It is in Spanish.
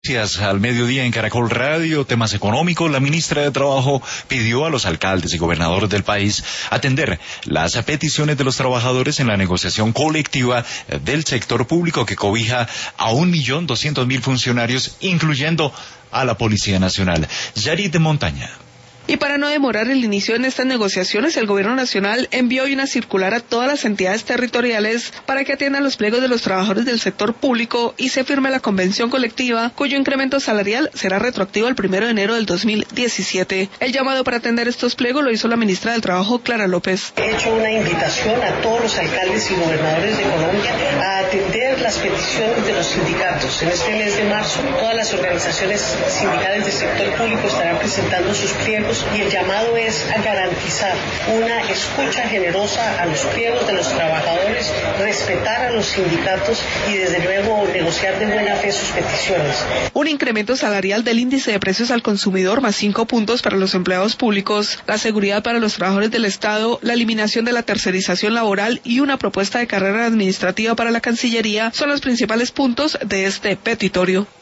Al mediodía en Caracol Radio, temas económicos, la ministra de Trabajo pidió a los alcaldes y gobernadores del país atender las peticiones de los trabajadores en la negociación colectiva del sector público que cobija a 1.200.000 funcionarios, incluyendo a la Policía Nacional. Yarit de Montaña. Y para no demorar el inicio en estas negociaciones, el Gobierno Nacional envió hoy una circular a todas las entidades territoriales para que atiendan los pliegos de los trabajadores del sector público y se firme la convención colectiva, cuyo incremento salarial será retroactivo al 1 de enero del 2017. El llamado para atender estos pliegos lo hizo la ministra del Trabajo, Clara López. He hecho una invitación a todos los alcaldes y gobernadores de Colombia a atender las peticiones de los sindicatos. En este mes de marzo, todas las organizaciones sindicales del sector público estarán presentando sus pliegos y el llamado es a garantizar una escucha generosa a los pliegos de los trabajadores, respetar a los sindicatos y desde luego negociar de buena fe sus peticiones. Un incremento salarial del índice de precios al consumidor más 5 puntos para los empleados públicos, la seguridad para los trabajadores del Estado, la eliminación de la tercerización laboral y una propuesta de carrera administrativa para la Cancillería son los principales puntos de este petitorio.